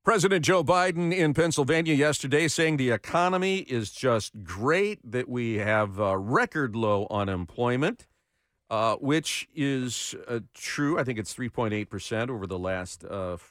President Joe Biden in Pennsylvania yesterday saying the economy is just great, that we have record low unemployment, which is true. I think it's 3.8% over the last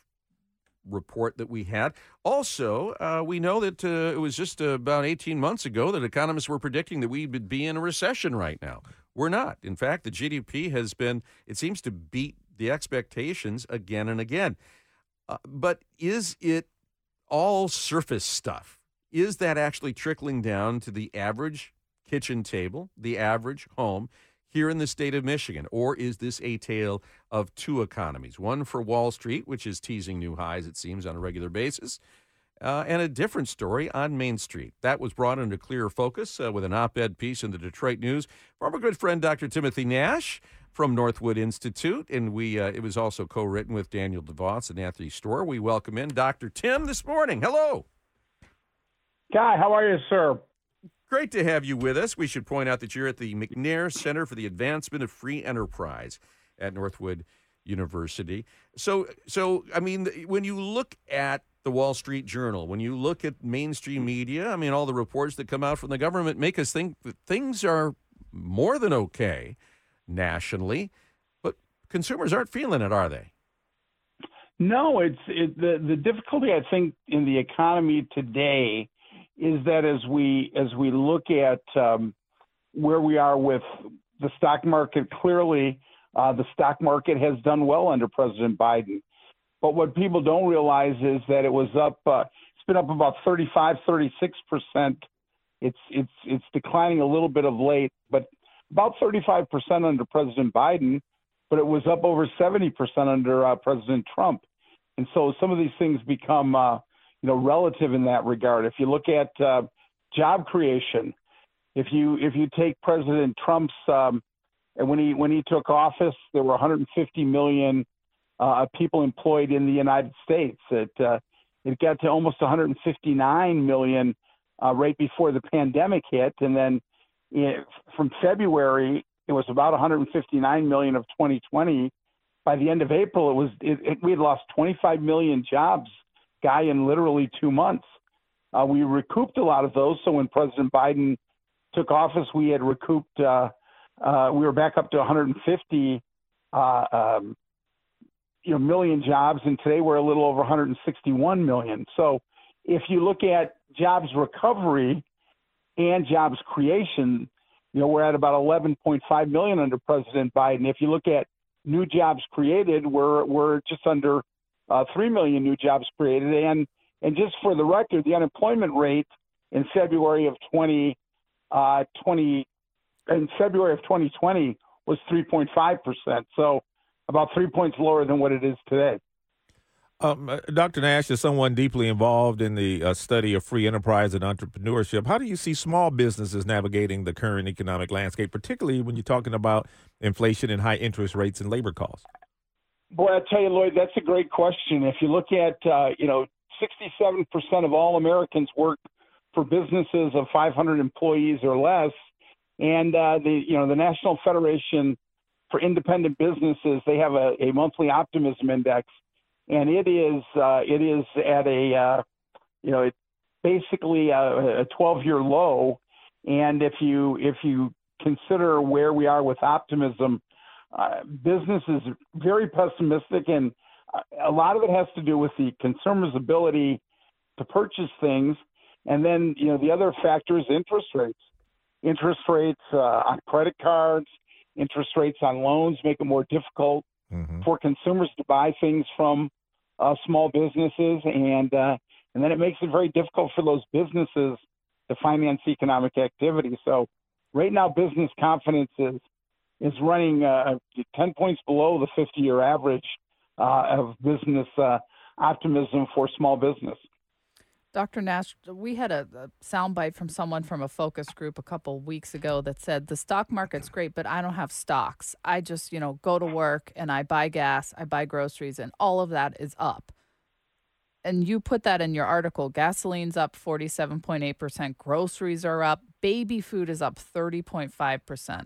report that we had. Also, we know that it was just about 18 months ago that economists were predicting that we would be in a recession right now. We're not. In fact, the GDP has been, it seems to beat the expectations again and again. But is it all surface stuff? Is that actually trickling down to the average kitchen table, the average home here in the state of Michigan? Or is this a tale of two economies? One for Wall Street, which is teasing new highs, it seems, on a regular basis, and a different story on Main Street. That was brought into clearer focus with an op-ed piece in the Detroit News from our good friend Dr. Timothy Nash from Northwood Institute, and it was also co-written with Daniel DeVos and Anthony Storr. We welcome in Dr. Tim this morning. Hello. Guy, how are you, sir? Great to have you with us. We should point out that you're at the McNair Center for the Advancement of Free Enterprise at Northwood University. So I mean, when you look at the Wall Street Journal, when you look at mainstream media, I mean, all the reports that come out from the government make us think that things are more than okay nationally, but consumers aren't feeling it, are they? No, the difficulty, I think, in the economy today is that as we look at where we are with the stock market, clearly the stock market has done well under President Biden. But what people don't realize is that it was up. It's been up about 35, 36%. It's declining a little bit of late, but about 35% under President Biden. But it was up over 70% under President Trump. And so some of these things become relative in that regard. If you look at job creation, if you take President Trump's and when he took office, there were 150 million people employed in the United States. It got to almost 159 million right before the pandemic hit, and then from February it was about 159 million of 2020. By the end of April, we had lost 25 million jobs, Guy, in literally 2 months. We recouped a lot of those. So when President Biden took office, we had recouped. We were back up to 150 million jobs, and today we're a little over 161 million. So if you look at jobs recovery and jobs creation, we're at about 11.5 million under President Biden. If you look at new jobs created, we're just under 3 million new jobs created. And just for the record, the unemployment rate in February of 2020 was 3.5%. So about 3 points lower than what it is today. Dr. Nash, is someone deeply involved in the study of free enterprise and entrepreneurship. How do you see small businesses navigating the current economic landscape, particularly when you're talking about inflation and high interest rates and labor costs? Boy, I tell you, Lloyd, that's a great question. If you look at, 67% of all Americans work for businesses of 500 employees or less, and the National Federation for Independent Businesses, they have a monthly optimism index. And it is at basically a 12-year low. And if you consider where we are with optimism, business is very pessimistic, and a lot of it has to do with the consumer's ability to purchase things. And then the other factor is interest rates. Interest rates on credit cards, interest rates on loans make it more difficult for consumers to buy things from small businesses, and then it makes it very difficult for those businesses to finance economic activity. So right now, business confidence is running 10 points below the 50-year average of business optimism for small business. Dr. Nash, we had a soundbite from someone from a focus group a couple weeks ago that said the stock market's great, but I don't have stocks. I just, go to work and I buy gas, I buy groceries, and all of that is up. And you put that in your article. Gasoline's up 47.8%. Groceries are up. Baby food is up 30.5%.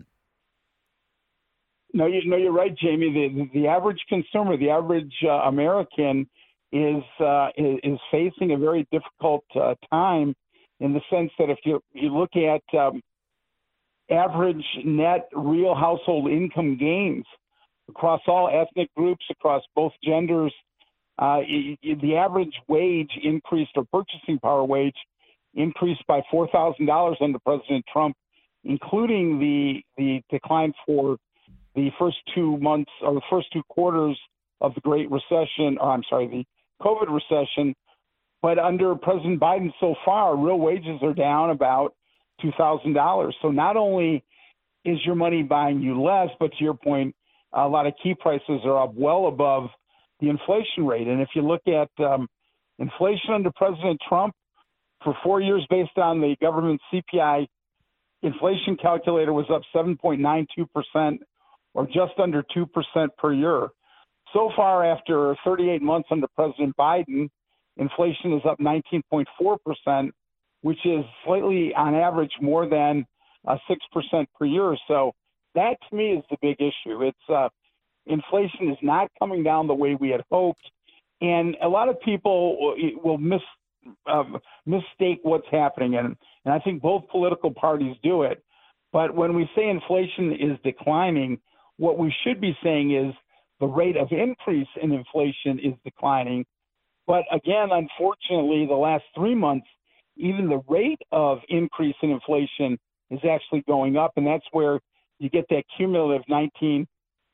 No, you're right, Jamie. The average consumer, the average American is facing a very difficult time, in the sense that if you look at average net real household income gains across all ethnic groups, across both genders, the average wage increased, or purchasing power wage increased by $4,000 under President Trump, including the decline for the first 2 months, or the first 2 quarters of the Great Recession, the COVID recession. But under President Biden so far, real wages are down about $2,000. So not only is your money buying you less, but to your point, a lot of key prices are up well above the inflation rate. And if you look at inflation under President Trump for 4 years, based on the government CPI inflation calculator, was up 7.92%, or just under 2% per year. So far, after 38 months under President Biden, inflation is up 19.4%, which is slightly, on average, more than 6% per year. So that, to me, is the big issue. It's inflation is not coming down the way we had hoped, and a lot of people will mistake what's happening, and I think both political parties do it. But when we say inflation is declining, what we should be saying is the rate of increase in inflation is declining. But again, unfortunately, the last 3 months, even the rate of increase in inflation is actually going up, and that's where you get that cumulative 19.4%.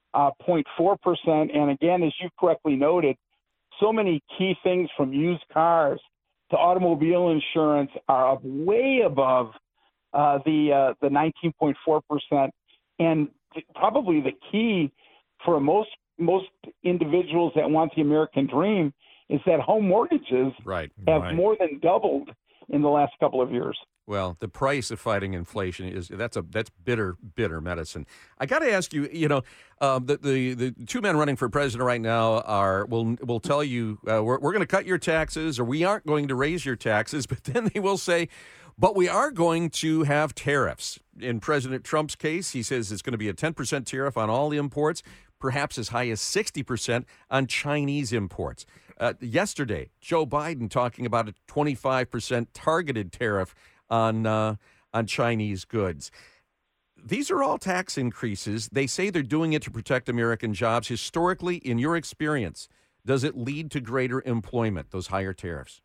And again, as you correctly noted, so many key things, from used cars to automobile insurance, are up way above the 19.4%. And probably the key for most individuals that want the American dream is that home mortgages have more than doubled in the last couple of years. Well, the price of fighting inflation that's bitter medicine. I got to ask you, the two men running for president right now will tell you we're going to cut your taxes, or we aren't going to raise your taxes, but then they will say, but we are going to have tariffs. In President Trump's case, he says it's going to be a 10% tariff on all imports, perhaps as high as 60% on Chinese imports. Yesterday, Joe Biden talking about a 25% targeted tariff on Chinese goods. These are all tax increases. They say they're doing it to protect American jobs. Historically, in your experience, does it lead to greater employment, those higher tariffs?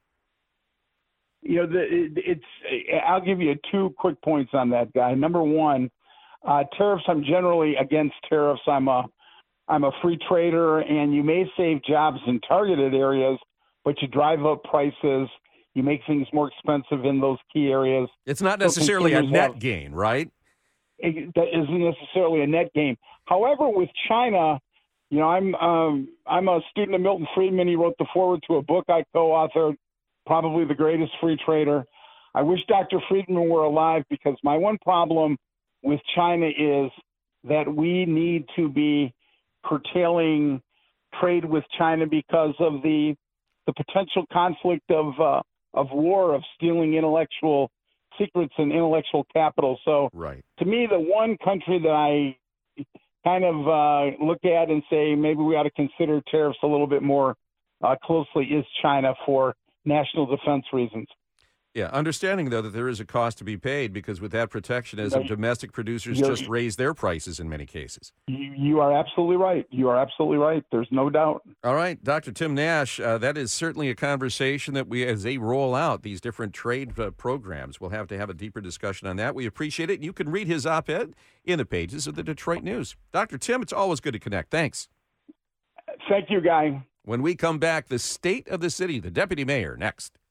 I'll give you 2 quick points on that, Guy. Number one, tariffs. I'm generally against tariffs. I'm a free trader, and you may save jobs in targeted areas, but you drive up prices. You make things more expensive in those key areas. It's not necessarily a net gain, right? That isn't necessarily a net gain. However, with China, I'm a student of Milton Friedman. He wrote the foreword to a book I co-authored, probably the greatest free trader. I wish Dr. Friedman were alive, because my one problem with China is that we need to be curtailing trade with China because of the potential conflict of war, of stealing intellectual secrets and intellectual capital. So to me, the one country that I kind of look at and say maybe we ought to consider tariffs a little bit more closely is China, for national defense reasons. Yeah, understanding, though, that there is a cost to be paid, because with that protectionism, domestic producers just raise their prices in many cases. You are absolutely right. There's no doubt. All right, Dr. Tim Nash, that is certainly a conversation that as they roll out these different trade programs, we'll have to have a deeper discussion on that. We appreciate it. You can read his op-ed in the pages of the Detroit News. Dr. Tim, it's always good to connect. Thanks. Thank you, Guy. When we come back, the state of the city, the deputy mayor, next.